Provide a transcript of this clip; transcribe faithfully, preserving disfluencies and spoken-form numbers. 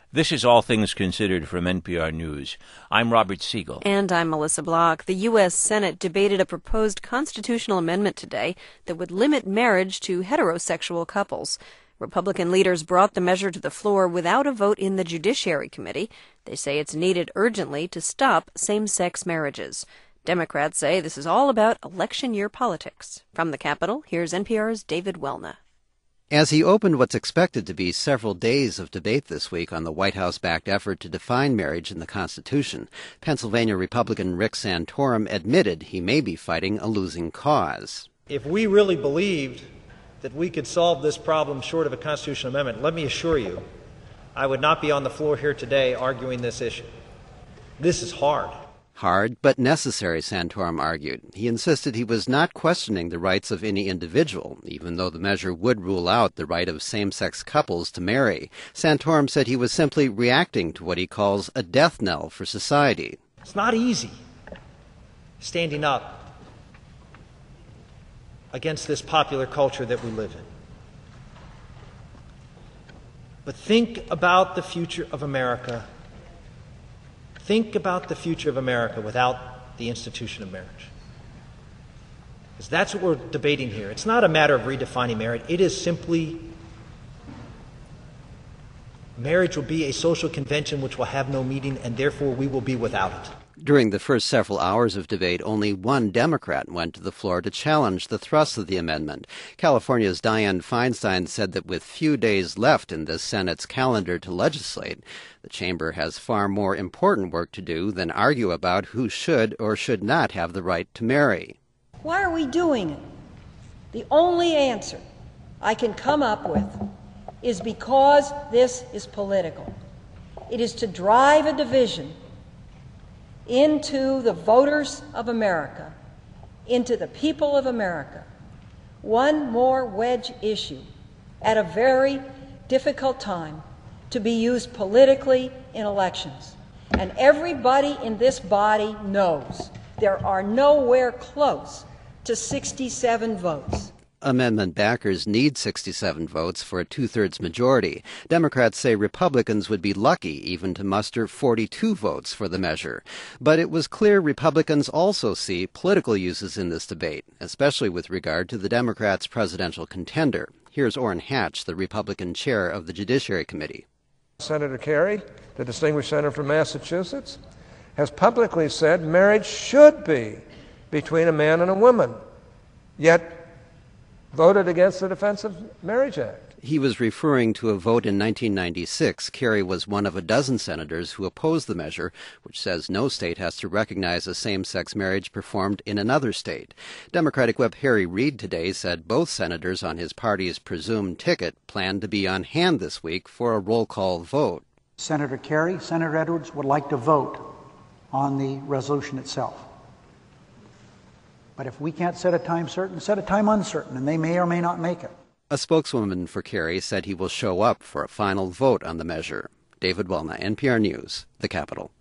This is All Things Considered from N P R News. I'm Robert Siegel. And I'm Melissa Block. The U S Senate debated a proposed constitutional amendment today that would limit marriage to heterosexual couples. Republican leaders brought the measure to the floor without a vote in the Judiciary Committee. They say it's needed urgently to stop same-sex marriages. Democrats say this is all about election year politics. From the Capitol, here's N P R's David Welna. As he opened what's expected to be several days of debate this week on the White House-backed effort to define marriage in the Constitution, Pennsylvania Republican Rick Santorum admitted he may be fighting a losing cause. If we really believed that we could solve this problem short of a constitutional amendment, let me assure you, I would not be on the floor here today arguing this issue. This is hard. Hard, but necessary, Santorum argued. He insisted he was not questioning the rights of any individual, even though the measure would rule out the right of same-sex couples to marry. Santorum said he was simply reacting to what he calls a death knell for society. It's not easy standing up against this popular culture that we live in. But think about the future of America. Think about the future of America without the institution of marriage. Because that's what we're debating here. It's not a matter of redefining marriage. It is simply marriage will be a social convention which will have no meaning, and therefore we will be without it. During the first several hours of debate, only one Democrat went to the floor to challenge the thrust of the amendment. California's Dianne Feinstein said that with few days left in this Senate's calendar to legislate, the chamber has far more important work to do than argue about who should or should not have the right to marry. Why are we doing it? The only answer I can come up with is because this is political. It is to drive a division into the voters of America, into the people of America. One more wedge issue at a very difficult time to be used politically in elections. And everybody in this body knows there are nowhere close to sixty-seven votes. Amendment backers need sixty-seven votes for a two-thirds majority. Democrats say Republicans would be lucky even to muster forty-two votes for the measure. But it was clear Republicans also see political uses in this debate, especially with regard to the Democrats' presidential contender. Here's Orrin Hatch, the Republican chair of the Judiciary Committee. Senator Kerry, the distinguished senator from Massachusetts, has publicly said marriage should be between a man and a woman, yet voted against the Defense of Marriage Act. He was referring to a vote in nineteen ninety-six. Kerry was one of a dozen senators who opposed the measure, which says no state has to recognize a same-sex marriage performed in another state. Democratic Whip Harry Reid today said both senators on his party's presumed ticket plan to be on hand this week for a roll call vote. Senator Kerry, Senator Edwards would like to vote on the resolution itself. But if we can't set a time certain, set a time uncertain, and they may or may not make it. A spokeswoman for Kerry said he will show up for a final vote on the measure. David Welna, N P R News, The Capitol.